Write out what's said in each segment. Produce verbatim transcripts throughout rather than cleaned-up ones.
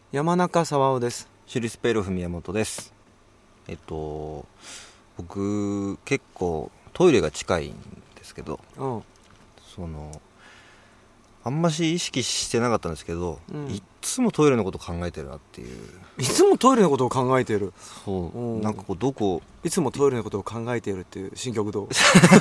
山中沢尾です。 シュリスペルフ宮本です。えっと僕結構トイレが近いんですけど、 うん、 そのあんまし意識してなかったんですけど、 うん、 いつもトイレのこと考えてるなっていう。 いつもトイレのことを考えている。 そう、うん、なんかこうどこいつもトイレのことを考えているっていう新曲どう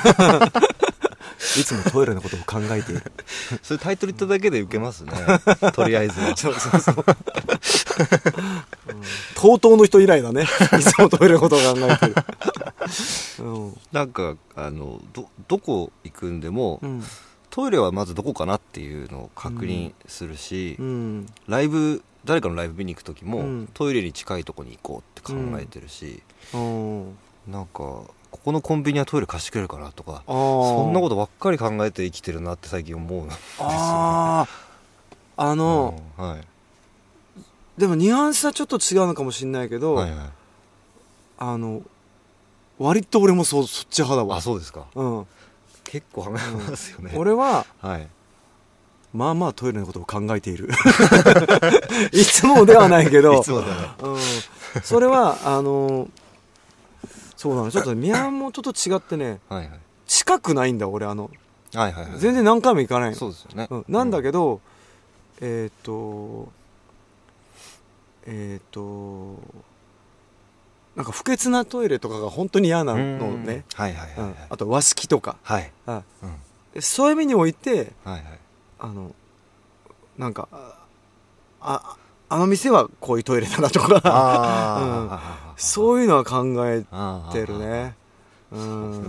いつもトイレのことを考えているそれタイトル言っただけで受けますねとりあえずは。 そうそうそう、うん、とうとうの人以来だね。いつもトイレのことを考えている、うん、 なんかあの ど, どこ行くんでも、うん、トイレはまずどこかなっていうのを確認するし、うん、ライブ誰かのライブ見に行く時も、うん、トイレに近いとこに行こうって考えてるし、うん、なんかここのコンビニはトイレ貸してくれるかなとか、そんなことばっかり考えて生きてるなって最近思うんですよね。 ああの、 うん、はい、 でもニュアンスはちょっと違うのかもしれないけど、はいはい、あの割と俺も そ, そっち派だわ。 あ、そうですか、うん、結構考えますよね、 うん、俺は、 はい、 まあまあトイレのことを考えているいつもではないけどいつもではない、 うん、それはあのそうなの、ちょっと宮本と違ってねはい、はい、近くないんだ俺、あの、はいはいはい、全然何回も行かないの。 そうですよね、うん、 なんだけど、えっ、ー、とえっ、ー、となんか不潔なトイレとかが本当に嫌なのね、はいはいはいはい、うん、あと和式とか、はい、うん、そういう意味において、はいはい、あのなんかああの店はこういうトイレだなとかあ、うん、そういうのは考えてるね。うん、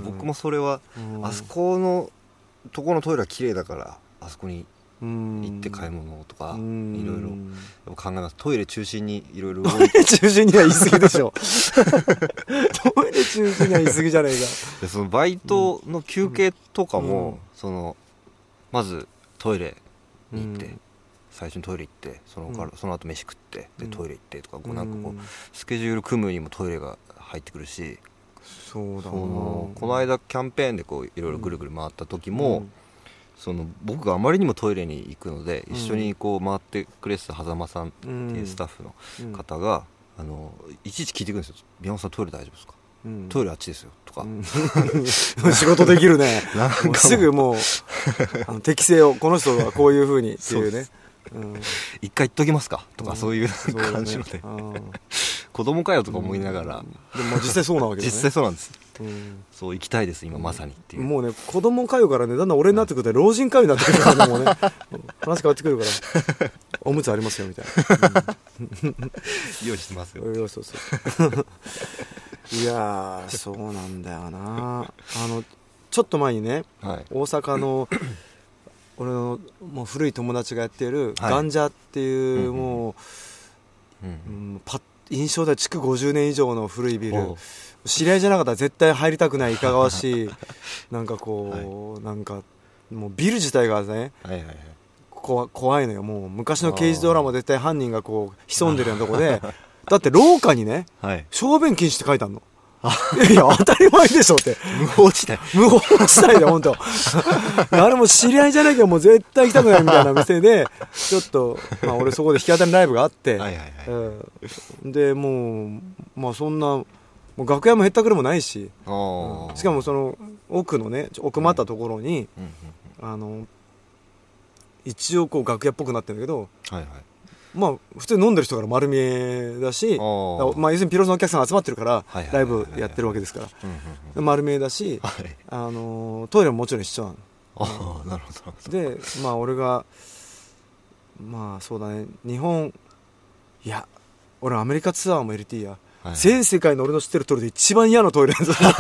僕もそれは、うん、あそこのとこのトイレは綺麗だからあそこに行って買い物とか、うん、いろいろ考えます。トイレ中心にいろいろトイレ中心には言い過ぎでしょトイレ中心には言い過ぎじゃないか。 でそのバイトの休憩とかも、うん、そのまずトイレに行って、うん、最初にトイレ行ってそのから、うん、その後飯食ってでトイレ行ってとか、こうなんかこうスケジュール組むにもトイレが入ってくるし、 そうだな、 そのこの間キャンペーンでこういろいろぐるぐる回った時も、うん、その僕があまりにもトイレに行くので、うん、一緒にこう回ってくれてた狭間さんっていうスタッフの方が、うん、あのいちいち聞いてくるんですよ。宮本さんトイレ大丈夫ですか、うん、トイレあっちですよとか、うん、 仕事できるねもうすぐもうあの適性をこの人はこういう風にっていうね、うん、 一回言っときますかとか、うん、そういう感じので、ね、子供かよとか思いながら、うん、 でも実際そうなわけですね。 実際そうなんです、うん、そう行きたいです今まさにっていう、 もうね子供かよからねだんだん俺になってくると老人かよになってくるからねもうね話変わってくるからおむつありますよみたいな、 うん、用意してますよ。 そうそういやそうなんだよな。あのちょっと前にね、はい、大阪の俺のもう古い友達がやっているガンジャっていう、はい、もう、うんうん、パッ印象では築ごじゅうねん以上の古いビル、知り合いじゃなかったら絶対入りたくないいかがわしいなんかこう、はい、なんかもうビル自体がね、はいはいはい、こ怖いのよ。もう昔の刑事ドラマ絶対犯人がこう潜んでるようなとこでだって廊下にね、はい、小便禁止って書いてあるの。いや当たり前でしょって無法地帯無法地帯で本当あれも知り合いじゃなきゃもう絶対行きたくないみたいな店でちょっと、まあ、俺そこで弾き語りライブがあって、はいはいはい、うん、でもう、まあ、そんなもう楽屋もへったくれもないし、うん、しかもその奥のね奥まったところに、うん、あの一応こう楽屋っぽくなってるんだけど、はいはい、まあ、普通に飲んでる人から丸見えだし、まあ、要するにピロスのお客さんが集まってるからライブやってるわけですから丸見えだし、はい、あのトイレももちろん一緒なの。 あ、なるほど。 で、まあ、俺がまあそうだね日本いや俺アメリカツアーも エルティー や、はい、全世界の俺の知ってるトイレで一番嫌なトイレなんです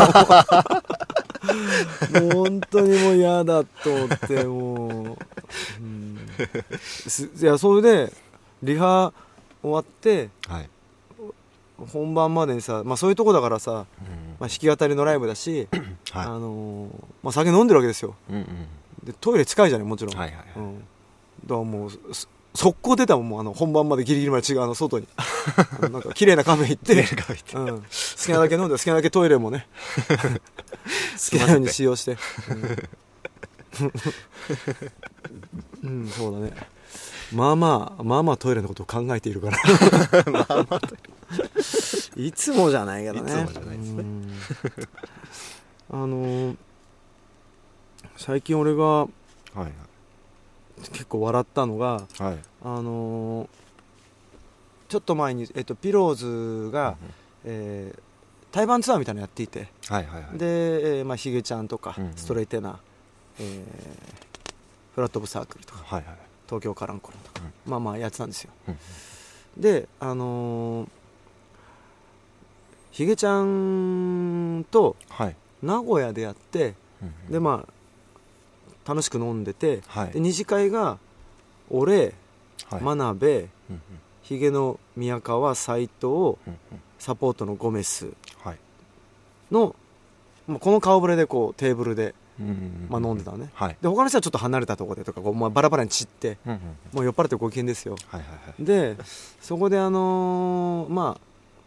もう本当にもう嫌だと思ってもう、うん、いやそれでリハ終わって、はい、本番までにさ、まあ、そういうとこだからさ、うんまあ、弾き語りのライブだし、はいあのーまあ、酒飲んでるわけですよ、うんうん、でトイレ近いじゃないもちろん、はいはいはいうん、だからもう速攻出たもん、もうあの本番までギリギリまで違うあの外になんか綺麗なカフェ行って、うん、好きなだけ飲んで好きなだけトイレもね好きなように使用して、うん、うん、そうだね。 まあまあまあまあトイレのことを考えているからまあまあトイレいつもじゃないけどね。 いつもじゃないですね。 あのー、最近俺が、はいはい、結構笑ったのが、はい、あのー、ちょっと前に、えっと、ピローズが、うんえー、対バンツアーみたいなのやっていて、はいはいはい、で、えーまあ、ヒゲちゃんとか、うんうん、ストレイテナー、えー、フラットオブサークルとか、はいはい、東京カランコロンとか、うん、まあまあやってたんですよ、うんうん、であのー、ヒゲちゃんと名古屋でやって、はい、でまあ楽しく飲んでて、はい、で二次会が俺、はい、真鍋、うんうん、ヒゲの宮川、斉藤、うんうん、サポートのゴメスの、はい、この顔ぶれでこうテーブルで、うんうんうんまあ、飲んでたのね、はい、で他の人はちょっと離れたところでとかこう、まあ、バラバラに散って、うんうん、もう酔っ払ってご機嫌ですよ、はいはいはい、でそこであのー、まあ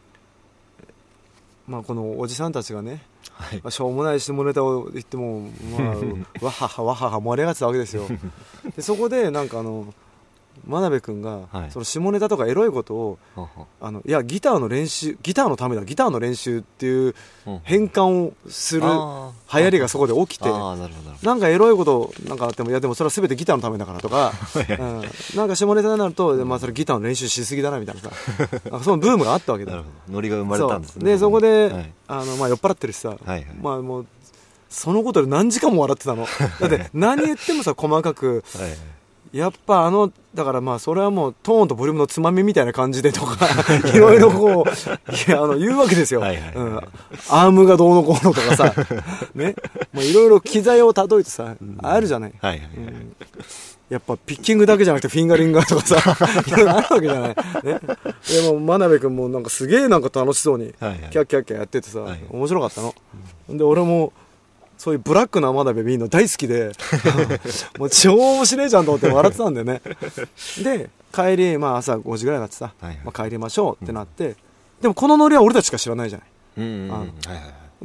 まあこのおじさんたちがね、はいまあ、しょうもない下ネタを言っても、まあ、わははわはは盛り上がってたわけですよでそこでなんかあの真鍋君が、はい、その下ネタとかエロいことをあのいやギターの練習ギターのためだギターの練習っていう変換をする流行りがそこで起きて、あなるほどなんかエロいことなんかあってもいやでもそれは全てギターのためだからとか、うん、なんか下ネタになると、まあ、それギターの練習しすぎだなみたいなさなんかそのブームがあったわけだ。 なるほどノリが生まれたんですね。 そでそこで、はいあのまあ、酔っ払ってるしさ、はいはいまあ、もうそのことで何時間も笑ってたのだって何言ってもさ細かく、はいはいやっぱあのだからまあそれはもうトーンとボリュームのつまみみたいな感じでとかいろいろこういやあの言うわけですよ、はいはいはいうん、アームがどうのこうのとかさねいろいろ機材を例えてさ、うん、あるじゃない、はいはいはいうん、やっぱピッキングだけじゃなくてフィンガリングとかさいろいろあるわけじゃない、ね、でも真鍋君もなんかすげえなんか楽しそうにキャッキャッキャッやっててさ、はいはい、面白かったの、うん、で俺もそういうブラックな真鍋見るの大好きでもう超面白いじゃんと思って笑ってたんだよねで帰り、まあ、朝ごじぐらいになってさ、はいはいまあ、帰りましょうってなって、うん、でもこのノリは俺たちしか知らないじゃない、うんうんうんはいはいはい、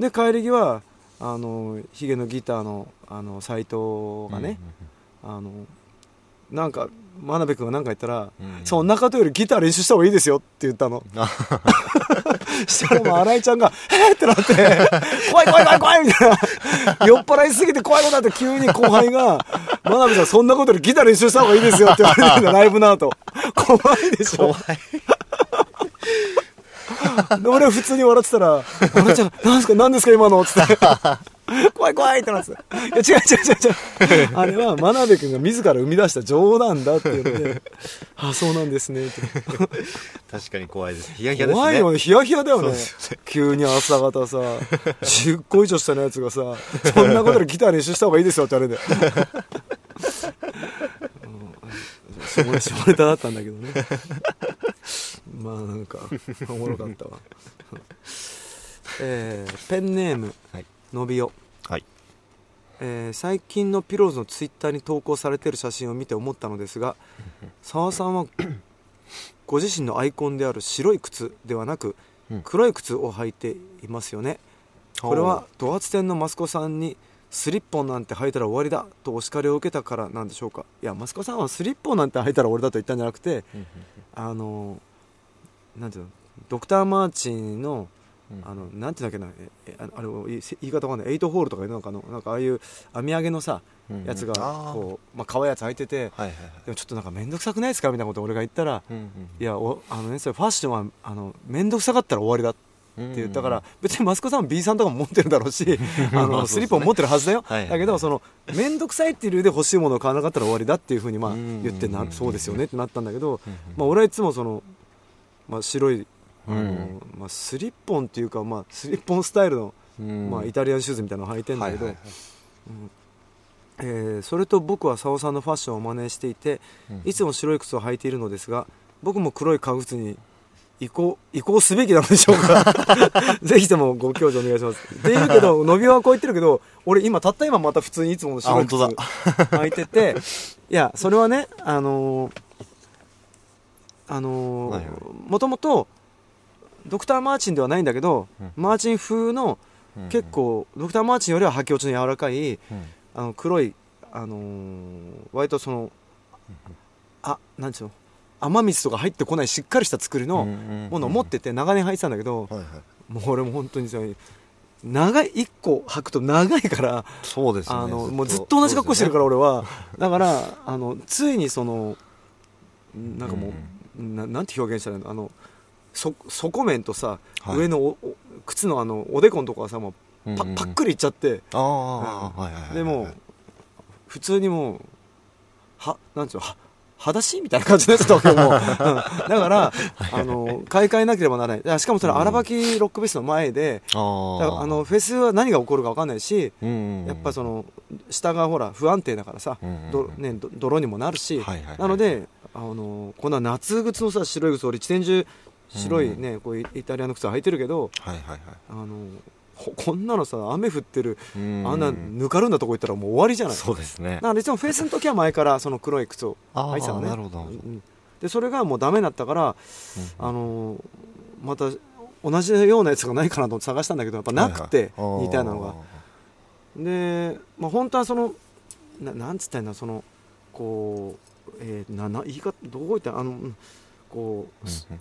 で帰り際あのヒゲのギターのあの斉藤がね、うんうんうん、あのなんか真鍋君が何か言ったら、うん、そんなことよりギター練習した方がいいですよって言ったのしたらもう新井ちゃんがえーってなって怖い怖い怖い怖いみたいな酔っ払いすぎて怖いことだって急に後輩が真鍋さんそんなことよりギター練習した方がいいですよって言われてるんだライブの後怖いでしょ怖いで俺は普通に笑ってたら新井ちゃんが何ですか何ですか今のつって怖い怖いってなっていや違う違う違う違うあれは真鍋君が自ら生み出した冗談だって言ってあそうなんですねって確かに怖いですヒヤヒヤですね怖いよねヒヤヒヤだよね急に朝方さじゅっこ以上下のやつがさそんなことでギター練習した方がいいですよって言われて下ネタだったんだけどねまあなんかおもろかったわえー、ペンネーム、はいのびお、はいえー、最近のピローズのツイッターに投稿されている写真を見て思ったのですが澤さんはご自身のアイコンである白い靴ではなく黒い靴を履いていますよね、うん、これはド発展のマスコさんにスリッポンなんて履いたら終わりだとお叱りを受けたからなんでしょうか。いやマスコさんはスリッポンなんて履いたら終わりだと言ったんじゃなくてあのなんていうのドクターマーチンのあのなんていうんだっけなえああれ言い方わかんないエイトホールとかいうのかのなんかああいう編み上げのさ、うんうん、やつがこうまあ可愛いやつ履いてて、はいはいはい、でもちょっとなんか面倒くさくないですかみたいなことを俺が言ったら、うんうん、いやおあのねそれファッションはあの面倒くさかったら終わりだって言ったから、うんうん、別にマスコさんは B さんとかも持ってるだろうしあのスリッポン持ってるはずだよはいはい、はい、だけどその面倒くさいっていう理由で欲しいものを買わなかったら終わりだっていうふうにまあ言ってなそうですよねってなったんだけど、うんうん、まあ、俺はいつもその、まあ、白いあのうんまあ、スリッポンっていうか、まあ、スリッポンスタイルの、うんまあ、イタリアンシューズみたいなのを履いてるんだけど、はいはいはいうんえー、それと僕はサオさんのファッションを真似していて、うん、いつも白い靴を履いているのですが僕も黒い革靴に移行、移行すべきなのでしょうかぜひともご教授お願いしますって言うけどのびはこう言ってるけど俺今たった今また普通にいつもの白い靴履いてていやそれはねあのー、あのーはいはい、もともとドクターマーチンではないんだけど、うん、マーチン風の、うんうん、結構ドクターマーチンよりは履き落ちの柔らかい、うん、あの黒い、あのー、割とその、うん、 あなんちゅうの雨水とか入ってこないしっかりした作りのものを持ってて長年履いてたんだけど、はいはい、もう俺も本当に長いいっこ履くと長いから、 そうですね、 あのもうずっと同じ格好してるから俺は、だからあのついにそのなんかもう、うん、な, なんて表現したらいいの、あのそ底面とさ、はい、上のお靴のあのおでこのとこはさもう パ,、うんうん、パックリいっちゃって、あ、うんはいはいはい、でも普通にもうはなんていうのは裸足みたいな感じですともう、うん、だからあの買い替えなければならない。しかもそれ荒履きロックフェスの前で、うん、だからあのフェスは何が起こるか分かんないし、うんうんうん、やっぱその下がほら不安定だからさ、うんうんどね、ど泥にもなるし、はいはいはい、なのであのこんな夏靴のさ白い靴俺一年中白いね、うん、こうイタリアの靴は履いてるけど、はいはいはい、あのこんなのさ雨降ってるあんなぬかるんだとこ行ったらもう終わりじゃない。 そうですね。 だからいつもフェイスの時は前からその黒い靴を履いてたのね。なるほど、うん、でそれがもうダメだったから、うん、あのまた同じようなやつがないかなと探したんだけどやっぱなくて、はいはい、似たようなのがで、まあ、本当はその な, なんつったんだそのこう、えー、なな言い方どう言ったらあのこう、うん、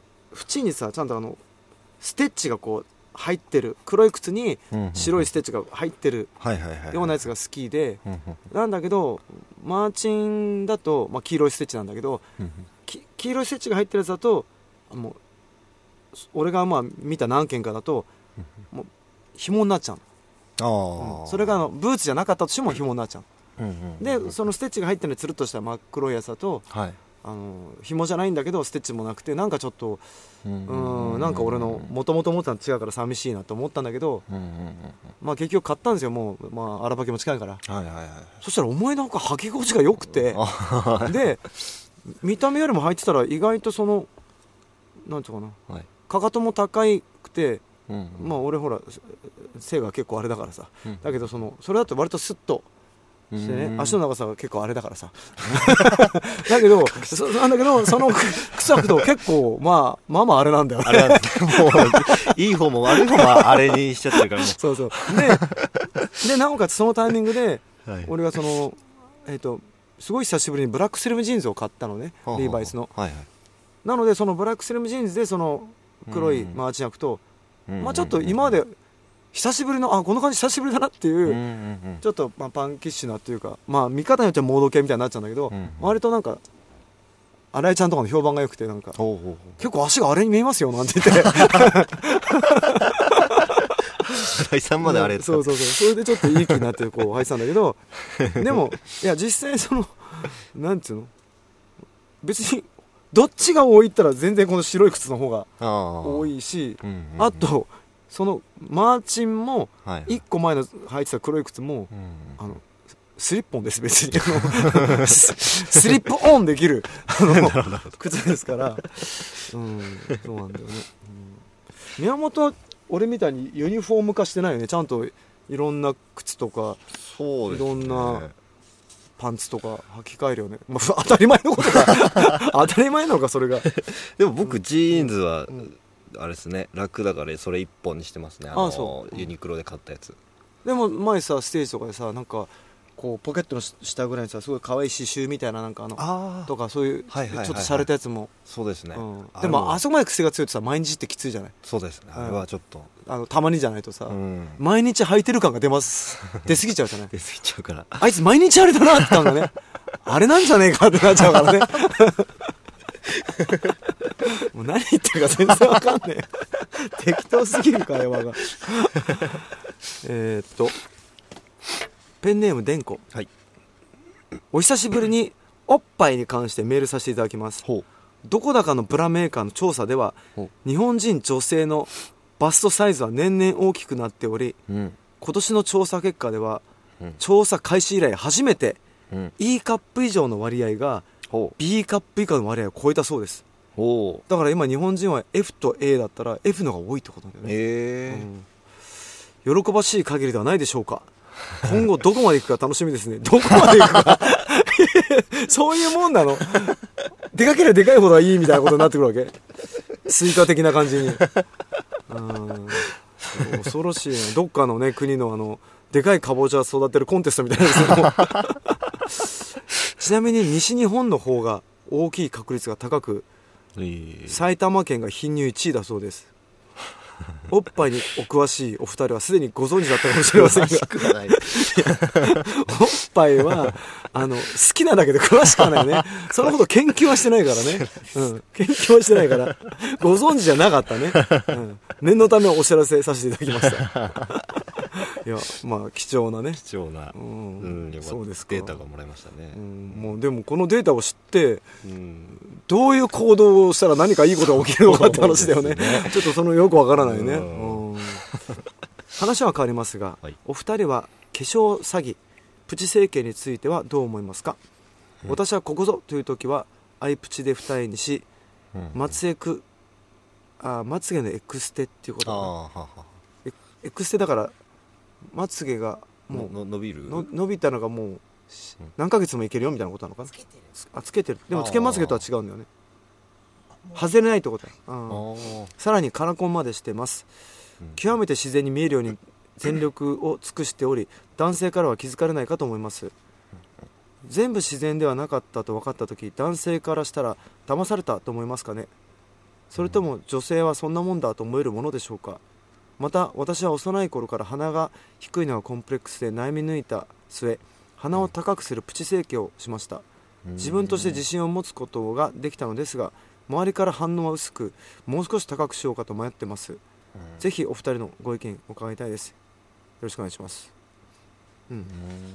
縁にさちゃんとあのステッチがこう入ってる黒い靴に白いステッチが入ってるようなやつが好きでなんだけどマーチンだと、まあ、黄色いステッチなんだけど黄色いステッチが入ってるやつだともう俺がまあ見た何件かだともう紐になっちゃうの、うん、それがあのブーツじゃなかったとしても紐になっちゃうでそのステッチが入ってるのにつるっとした真っ黒いやつだと、はいあの紐じゃないんだけどステッチもなくてなんかちょっとうんなんか俺のもともと思ったの違うから寂しいなと思ったんだけどまあ結局買ったんですよもうまあ荒履きも近いから、はいはいはい、そしたら思いのほか履き心地が良くてで見た目よりも履いてたら意外とそのなんていうかな、はい、かかとも高くて、うんうん、まあ俺ほら背が結構あれだからさ、うん、だけどそのそれだと割とスッとしてね、足の長さが結構あれだからさだけどそなんだけどその靴履くと結構まあまあまああれなんだよねあれなんですもういい方も悪い方もあれにしちゃってるからねそうそうででなおかつそのタイミングで、はい、俺がそのえっ、ー、とすごい久しぶりにブラックスリムジーンズを買ったのねリーバイスの、はいはい、なのでそのブラックスリムジーンズでその黒いマーチン履くと、うん、まあちょっと今まで久しぶりのあこの感じ久しぶりだなっていう、うんうんうん、ちょっと、まあ、パンキッシュなっていうか、まあ、見方によってはモード系みたいになっちゃうんだけど、うんうん、割となんか新井ちゃんとかの評判が良くてなんかほうほうほう結構足があれに見えますよなんて言って新井さんまであれ、 うん、そうそうそうそれでちょっといい気になってこう履いてたんだけどでもいや実際そのなんていうの別にどっちが多いったら全然この白い靴の方が多いし あ,、うんうんうん、あとそのマーチンもいっこまえの履いてた黒い靴も、はい、あのスリップオンです別にスリップオンできるあの靴ですから、うん、そうなんだよね、うん、宮本は俺みたいにユニフォーム化してないよねちゃんといろんな靴とかそうです、ね、いろんなパンツとか履き替えるよね、まあ、当たり前のことか当たり前なのかそれがでも僕、うん、ジーンズは、うんあれですね楽だからそれ一本にしてますねあのあそうユニクロで買ったやつでも前さステージとかでさなんかこうポケットの下ぐらいにさすごい可愛い刺繍みたいななんかあのあとかそういう、はいはいはいはい、ちょっと洒落たやつもそうですね、 うん、でもあそこまで癖が強いとさ毎日ってきついじゃないそうですねあれはちょっと、 うん、あのたまにじゃないとさ、うん、毎日履いてる感が出ます出過ぎちゃうじゃない出過ぎちゃうからあいつ毎日あれだなって感がねあれなんじゃねえかってなっちゃうからねもう何言ってるか全然わかんねえ適当すぎる会話がえっとペンネームでんこ、はい、お久しぶりにおっぱいに関してメールさせていただきます。ほうどこだかのブラメーカーの調査では日本人女性のバストサイズは年々大きくなっており、うん、今年の調査結果では、うん、調査開始以来初めて、うん、E カップ以上の割合が B カップ以下の割合を超えたそうです。だから今日本人は F と A だったら F の方が多いってことなんだよね、えーうん、喜ばしい限りではないでしょうか。今後どこまで行くか楽しみですね。どこまで行くかそういうもんなの。でかければでかいほどいいみたいなことになってくるわけ。スイカ的な感じに。うん恐ろしいね。どっかのね国のあのでかいカボチャ育てるコンテストみたいなですねちなみに西日本の方が大きい確率が高く、埼玉県が貧乳いちいだそうです。おっぱいにお詳しいお二人はすでにご存知だったかもしれませんがおっぱいはあの好きなだけで詳しくはないね。そのこと研究はしてないからね、うん、研究はしてないからご存知じゃなかったね、うん、念のためお知らせさせていただきましたいやまあ貴重なね貴重な、うんうん、そうですかデータがもらいましたね、 うん、もうでもこのデータを知って、うん、どういう行動をしたら何かいいことが起きるのかって話だよねちょっとそのよくわからないね、うん、話は変わりますが、はい、お二人は化粧詐欺プチ整形についてはどう思いますか？うん、私はここぞという時はアイプチで二重にし、うん、まつエクあまつげのエクステっていうことかな。あははエ, エクステだからまつげがもうの伸びるの伸びたのがもう何ヶ月もいけるよみたいなことなのかな。つけてるあつけてるでもつけまつげとは違うんだよね。外れないってことだ。さらにカラコンまでしてます、うん、極めて自然に見えるように全力を尽くしており男性からは気づかれないかと思います。全部自然ではなかったと分かった時男性からしたら騙されたと思いますかね。それとも女性はそんなもんだと思えるものでしょうか。また私は幼い頃から鼻が低いのがコンプレックスで悩み抜いた末鼻を高くするプチ整形をしました。自分として自信を持つことができたのですが周りから反応は薄くもう少し高くしようかと迷ってます。ぜひお二人のご意見伺いたいです。よろしくお願いします。うん、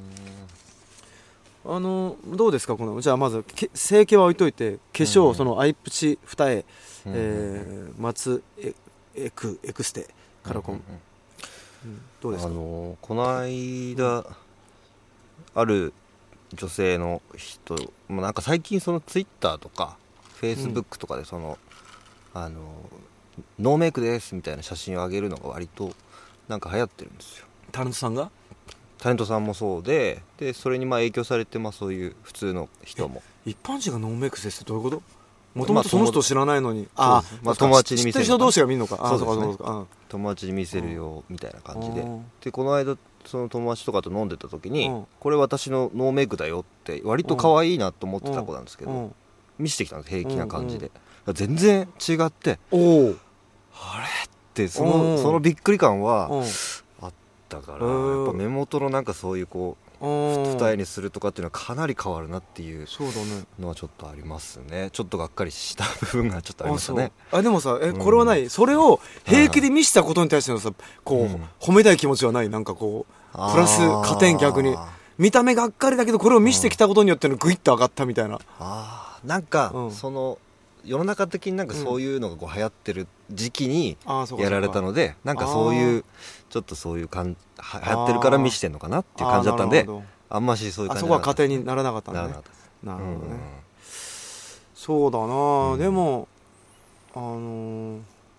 あのどうですかこのじゃあまず整形は置いといて化粧、うん、そのアイプチ二重、うんえー、松エエクエクステカラコン、うんうんうん、どうですか。 あのこの間ある女性の人もなんか最近そのツイッターとかフェイスブックとかでその、うん、あのノーメイクですみたいな写真を上げるのが割となんか流行ってるんですよ。 タレントさんがタレントさんもそうで、でそれにまあ影響されて、まあそういう普通の人も一般人がノーメイクですってどういうこと。もともとその人知らないのに、まあ、あまあ、友達に見せる知ってる人同士が見るのか。あそうですね、そうかそうか友達に見せるよみたいな感じで、でこの間その友達とかと飲んでた時にこれ私のノーメイクだよって割と可愛いなと思ってた子なんですけど見せてきたんです平気な感じで。全然違っておあれってその、そのびっくり感はあったから、やっぱ目元のなんかそういうこう二重にするとかっていうのはかなり変わるなっていうのはちょっとありますね。ちょっとがっかりした部分がちょっとありましたね。 あ, あでもさえこれはない、うん、それを平気で見せたことに対してのさこう、うん、褒めたい気持ちはない。なんかこうプラス加点逆に見た目がっかりだけどこれを見せてきたことによってのグイッと上がったみたいな。 あなんか、うん、その世の中的になんかそういうのがこう流行ってる時期にやられたので、うん、なんかそういうちょっとそういう感流行ってるから見せてんのかなっていう感じだったんで、 あ, あんましそういう感じあそこは加点にならなかったんだね。ならなかったです。なるほどね、うん、そうだな、うん、でもあのー、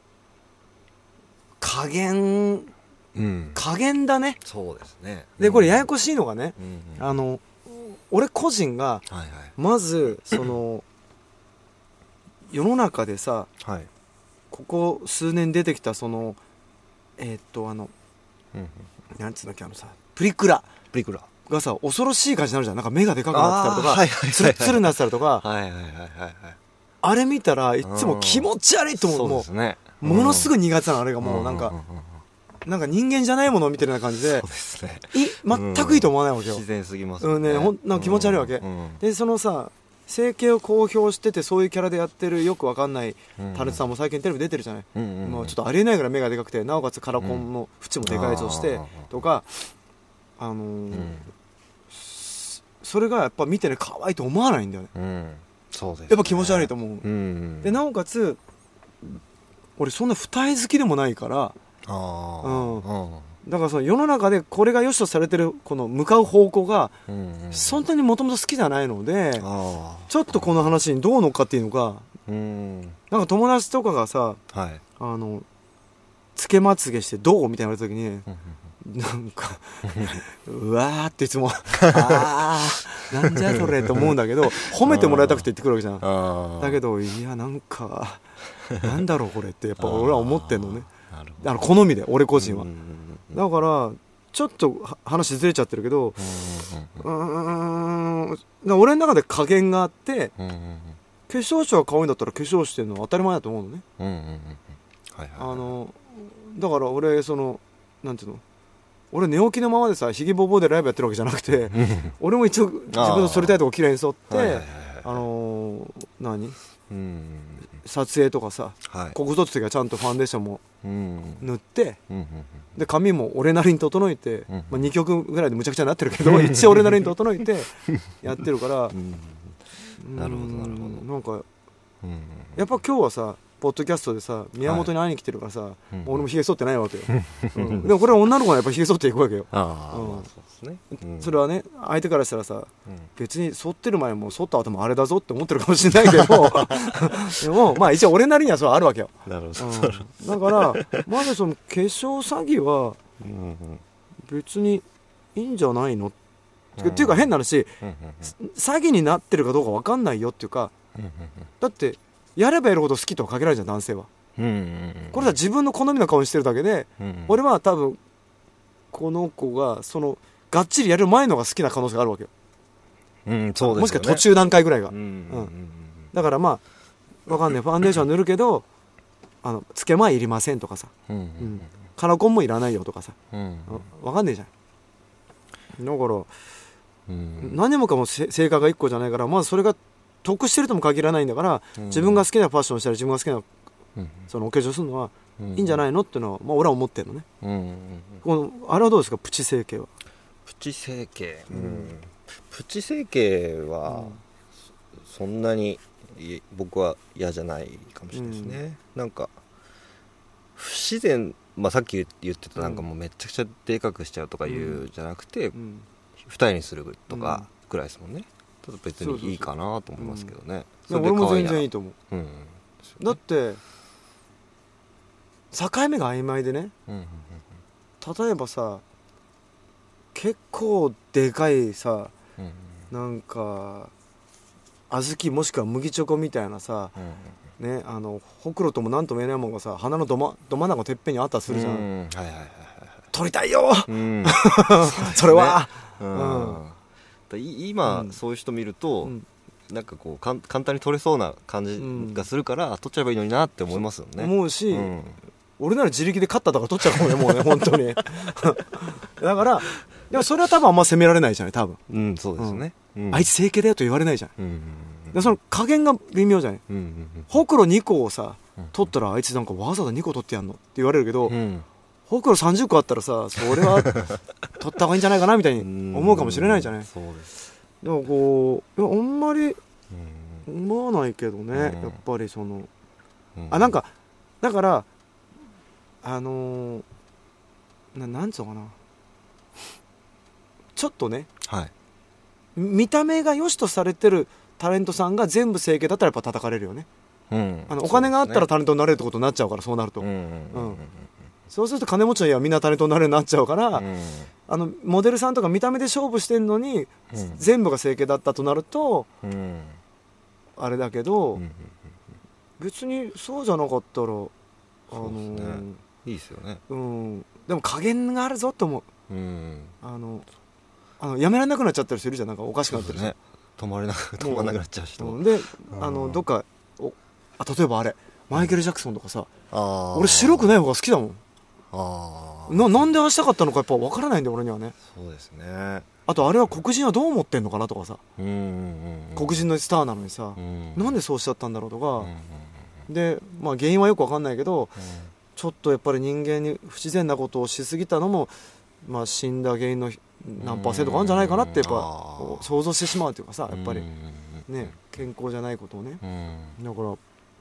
加減、うん、加減だね。 そうですね。 でこれややこしいのがね、うんうん、あの俺個人がまずその世の中でさ、はい、ここ数年出てきたそのえー、っとあの、うんうん、なんつうんだっけあのさプリクラプリクラがさ恐ろしい感じになるじゃん。なんか目がでかくなってたりとか、はいはいはいはい、ツルツルになってたりとか、はいはいはいはい、あれ見たらいつも気持ち悪いと思う。うん、もうそうですね、ものすごい苦手なのあれがもうなんか、うんうんうんうん、なんか人間じゃないものみたいな感じで、そうですね、い全くいいと思わないわけよ。 自然すぎますよね。 うんね、ほんなんか気持ち悪いわけ、うんうん、でそのさ整形を公表しててそういうキャラでやってるよくわかんないタレントさんも最近テレビ出てるじゃない、うんうんうん、もうちょっとありえないぐらい目がでかくてなおかつカラコンの縁もでかいとしてとか、あのーうん、それがやっぱ見てね可愛いと思わないんだよね、うん、そうですね、やっぱ気持ち悪いと思う、うんうん、でなおかつ俺そんな二重好きでもないから、あ、うんうんだからその世の中でこれが良しとされてるこの向かう方向がそんなにもともと好きじゃないので、ちょっとこの話にどう乗っかっていいのか、なんか友達とかがさ、はい、あのつけまつげしてどうみたいな時になんかうわーっていつもあーなんじゃそれと思うんだけど褒めてもらいたくて言ってくるわけじゃん。だけどいやなんかなんだろうこれってやっぱ俺は思ってんのね。あの好みで俺個人は、だからちょっと話ずれちゃってるけど、うーん俺の中で加減があって、 化粧師が可愛いんだったら化粧してるのは当たり前だと思うのね。 うんうんうんうん、はいはい、 あのだから俺そのなんていうの、俺寝起きのままでさひげぼぼでライブやってるわけじゃなくて俺も一応自分の剃りたいとこ綺麗に剃って、はいはいはいはい、あのー、何、うん、撮影とかさ、はい、ここぞって時はちゃんとファンデーションも塗って、うん、で髪も俺なりに整えて、うん、まあ、にきょくぐらいでむちゃくちゃになってるけど一応俺なりに整えてやってるから、うん、 なるほどなるほど、 なんか、うん、やっぱ今日はさポッドキャストでさ宮本に会いに来てるからさ、はい、俺もひげ剃ってないわけよ、うん、でもこれは女の子がやっぱひげ剃っていくわけよ。あ、うん、そうですね、うん、それはね相手からしたらさ、うん、別に剃ってる前も剃った後もあれだぞって思ってるかもしれないけどでもまあ一応俺なりにはそうあるわけよ。なるほど、うん、だからまずその化粧詐欺は別にいいんじゃないの、うん、っていうか変な話、うん、詐欺になってるかどうか分かんないよっていうか、だってやればやるほど好きとは限らないじゃん男性は、うんうんうん、これは自分の好みの顔にしてるだけで、うんうん、俺は多分この子がそのがっちりやる前のが好きな可能性があるわけよ、うん、そうですよね、もしくは途中段階ぐらいが、うんうんうんうん、だからまあわかんないファンデーション塗るけどあのつけまいりませんとかさ、うんうんうん、カラコンもいらないよとかさ、うんうん、わかんねえじゃん。だから、うん、何もかも性格がいっこじゃないからまずそれが得してるとも限らないんだから、うん、自分が好きなファッションしたり自分が好きな、うん、そのお化粧するのはいいんじゃないのっていうのは、まあ、俺は思ってるのね、うんうんうん、このあれはどうですかプチ整形は。 プチ整形、うん、プチ整形はそんなに僕は嫌じゃないかもしれないですね、うん、なんか不自然、まあ、さっき言ってたなんかもうめちゃくちゃでかくしちゃうとかいうじゃなくて、うん、二重にするとかくらいですもんね。ただ別にいいかなと思いますけどね。 そうそうそう、うん、俺も全然いいと思う、うん、だって境目が曖昧でね、うんうんうん、例えばさ結構でかいさ、うんうん、なんか小豆もしくは麦チョコみたいなさ、うんうんね、あのほくろともなんとも言えないものがさ鼻のど真ど真ん中のてっぺんにあったりするじゃん、うん、はいはいはいはい、撮りたいよ、うん、それは、ね、うんうん、今、うん、そういう人見ると、うん、なんかこうかん簡単に撮れそうな感じがするから、うん、撮っちゃえばいいのになって思いますよね。 思うし、うん、俺なら自力で勝ったとか撮っちゃうかもねもうね本当にだからでもそれは多分あんま責められないじゃない多分、 うん、そうですね、うん、 あいつ整形だよと言われないじゃん、うんうんうん、でその加減が微妙じゃない、うんうんうん、ほくろにこをさ取ったらあいつなんかわざわざにこ取ってやんのって言われるけど、うん、ほくろさんじゅっこあったらさそれは取った方がいいんじゃないかなみたいに思うかもしれないじゃない。そうです。でもこういやあんまり思わないけどね、うん、やっぱりその、うん、あなんかだからあのー、な, なんつうのかなちょっとね、はい、見た目が良しとされてるタレントさんが全部整形だったらやっぱ叩かれるよね、うん、あのお金があったらタレントになれるってことになっちゃうからそうなると、うんうんうんうん、そうすると金持ちの家はみんなタレントになれるようになっちゃうから、うん、あのモデルさんとか見た目で勝負してんのに、うん、全部が整形だったとなると、うん、あれだけど、うんうんうん、別にそうじゃなかったらあのーね、いいですよね、 うん、でも加減があるぞと思う、うん、あのあのやめられなくなっちゃったりするじゃんなんかおかしくなってるし、ね、 止まれな止まらなくなっちゃう人、 うん、であのどっかおあ例えばあれマイケル・ジャクソンとかさ、うん、俺白くない方が好きだもん。あ な, なんでああしたかったのかやっぱ分からないんだよ俺にはね。 そうですね。 あとあれは黒人はどう思ってんのかなとかさ、うんうんうん、黒人のスターなのにさ、うん、なんでそうしちゃったんだろうとか、うんうん、で、まあ、原因はよく分かんないけど、うん、ちょっとやっぱり人間に不自然なことをしすぎたのも、まあ、死んだ原因の何パーセントかあるんじゃないかなってやっぱ想像してしまうというかさやっぱり、ね、健康じゃないことをね、だから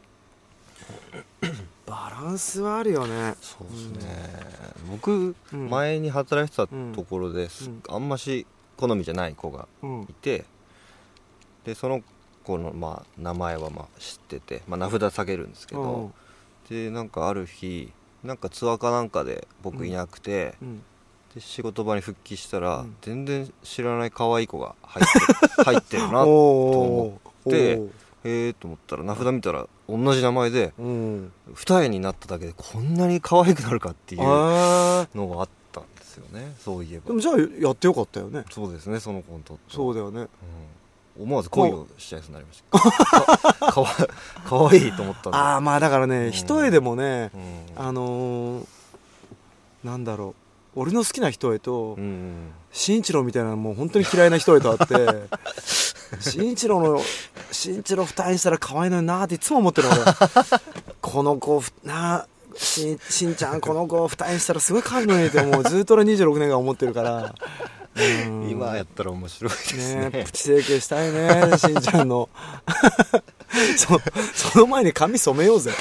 バランスはあるよね。 そうですね、うん、僕、うん、前に働いてたところです、うん、あんまし好みじゃない子がいて、うん、でその子の、まあ、名前はまあ知ってて、まあ、名札下げるんですけど、うん、でなんかある日なんかツアーかなんかで僕いなくて、うん、で仕事場に復帰したら、うん、全然知らない可愛い子が入って入ってるなと思ってへーと思ったら名札見たら同じ名前で、うん、二重になっただけでこんなに可愛くなるかっていうのがあったんですよね。そういえば。 でもじゃあやってよかったよね。 そうですね、その子にとってそうだよね、 思わず恋をしちゃいそうになりましたか, か, わかわいいと思ったんで。 ああまあだからね、うん、一重でもね、うん、あのー、なんだろう、俺の好きな一重と、うん、慎一郎みたいなもう本当に嫌いな一重とあって慎一郎の慎一郎二重にしたら可愛いのになーっていつも思ってる俺この子なし, しんちゃんこの子二重にしたらすごい可愛いのにってもうずっと俺にじゅうろくねんが思ってるからうん、今やったら面白いですね。 ね、プチ整形したいねしんちゃんのそ, その前に髪染めようぜ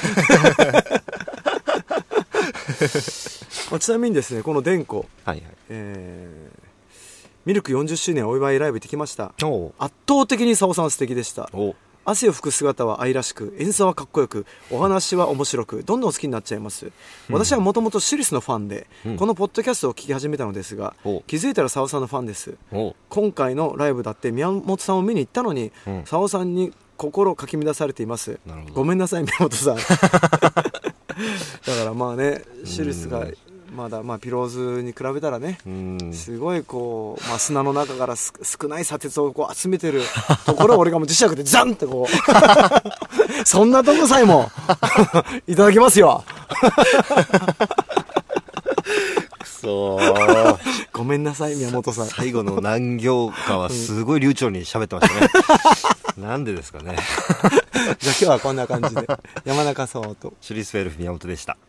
ちなみにですね、このデンコ、はいはい、えー、ミルクよんじゅっしゅうねんお祝いライブ行ってきました。圧倒的にサオさん素敵でした。汗を拭く姿は愛らしく、演奏はかっこよく、お話は面白く、どんどん好きになっちゃいます。私はもともとシリスのファンで、うん、このポッドキャストを聞き始めたのですが、気づいたらサオさんのファンです。今回のライブだって宮本さんを見に行ったのに、うん、サオさんに心かき乱されています。ごめんなさい宮本さんだからまあね、シリスがまだまあピローズに比べたらね、すごいこう、まあ、砂の中からす少ない砂鉄をこう集めてるところを俺がもう磁石でザンってこうそんなとこさえもいただきますよくそーごめんなさい宮本さん。 最後の何行かはすごい流暢に喋ってましたねなんでですかねじゃあ今日はこんな感じで山中壮とシュリスフェルフ宮本でした。